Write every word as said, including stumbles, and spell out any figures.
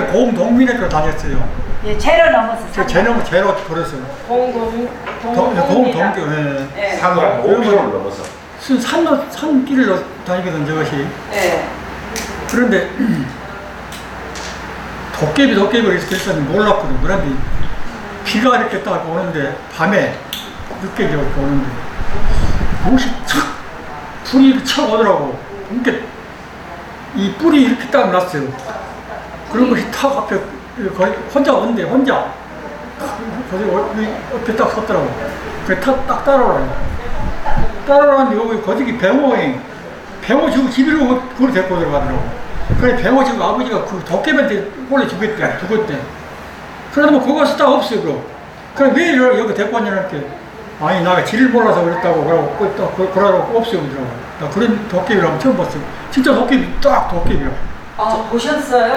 옛날에 공동민회로 다녔어요. 예, 제로 넘어서 저 제노 제로 버렸어요. 공동 공동교 예. 예. 산을 오 킬로미터를 넘어서. 순 산로 산길로 다니거든 저것이. 예. 그런데 도깨비 도깨비 이렇게 있었는데 몰랐거든. 그런데 비가 이렇게 딱 오는데 밤에 늦게 이렇게 오는데 무엇이 착 불이 이렇게 착 오더라고. 이렇게 이 뿔이 이렇게 딱 났어요. 그런 것이 탁 앞에 거의 혼자 온대 혼자 거기 옆에 딱 섰더라고. 그래 탁딱 따라오라고. 따라오는데 여기 거기 병호에 병호 지금 집으로 그걸 데리고 들어가더라고. 그래 병호 지금 아버지가 그 도깨비한테 원래 죽였대 죽었대. 그러면 그거서 딱 없어요. 그거. 그래 왜 여기 데리고 왔냐는 게 아니 나가 지를 몰라서 그랬다고 그러고 또 그러라고 없어요 그러더라고. 나 그런 도깨비라고 처음 봤어요. 진짜 도깨비 딱 도깨비야. 아, 보셨어요?